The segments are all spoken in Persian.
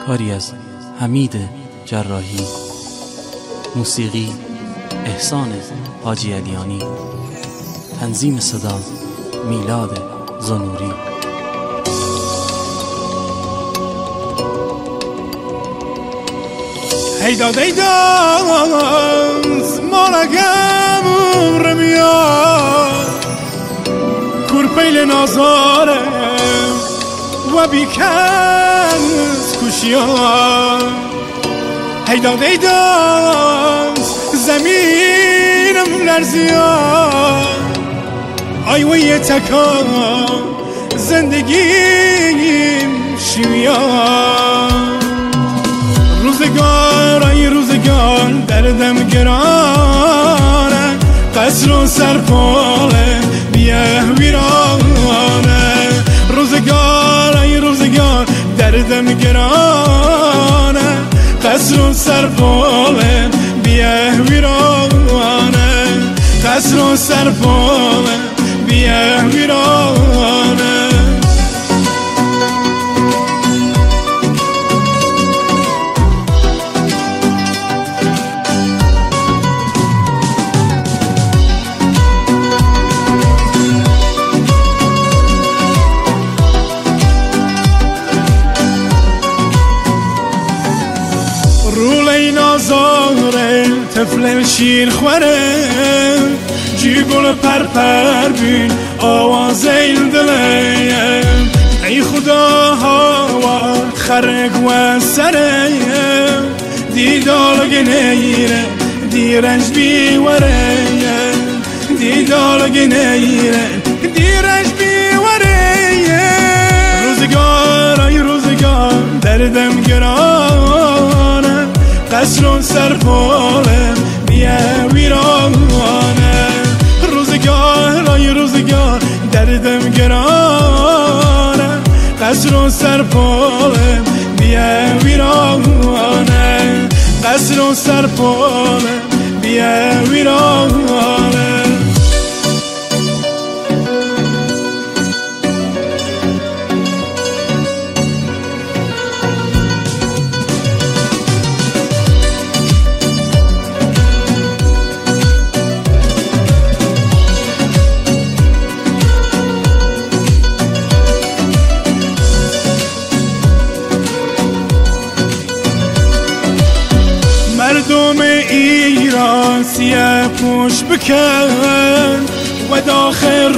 کاری از حمید جراحی، موسیقی احسان حاجی علیانی، تنظیم صدا میلاد زنوری. هیداد مالگم رمیاد کرپیل نازاره و بیکن کشیان. هیداد زمینم لرزیاد آیوی تکان زندگیم شویان. روزگار ای روزگار دردم گرانه، قصر و سرپاله بیه ویرانه. روزگار ای روزگار دردم گرانه، قصر و سرپاله بیه ویرانه. قصر و سرپاله بیه ویرانه. رولی نازاره طفل شیر خوره، جی گل پر بین آواز این دله. ای خدا هوا خرق و سره، دیدال گنیره دیرنج بیوره. دیدال گنیره دیرنج بیوره. روزگار ای روزگار دردم گرانه، قصر و سرپاله بیه ویرانه. روزگار ای روزگار دردم گرانه، قصر و سرپاله بیه ویرانه. قصر و سرپاله بیه ویرانه. مردم ایران سیه پوش بکن و داخل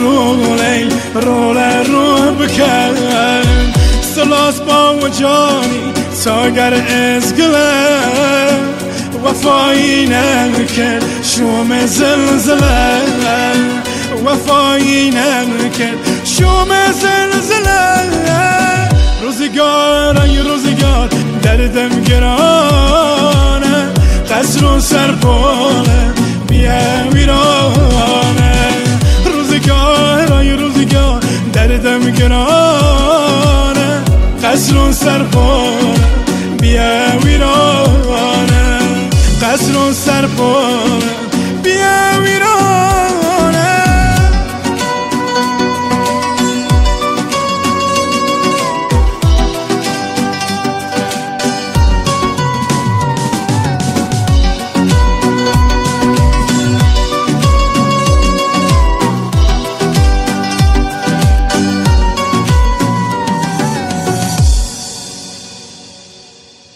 رول بکن. سلاس با و جانی ساگر ازگله، وفایی نکن شوم زلزله. وفایی نکن شوم زلزله. روزگار ای روزگار دردم گرانه، قصر و سرپاله بیه ویرانه. روزگار ای روزگار دردم گرانه، قصر و سرپاله بیه ویرانه. قصر و سرپاله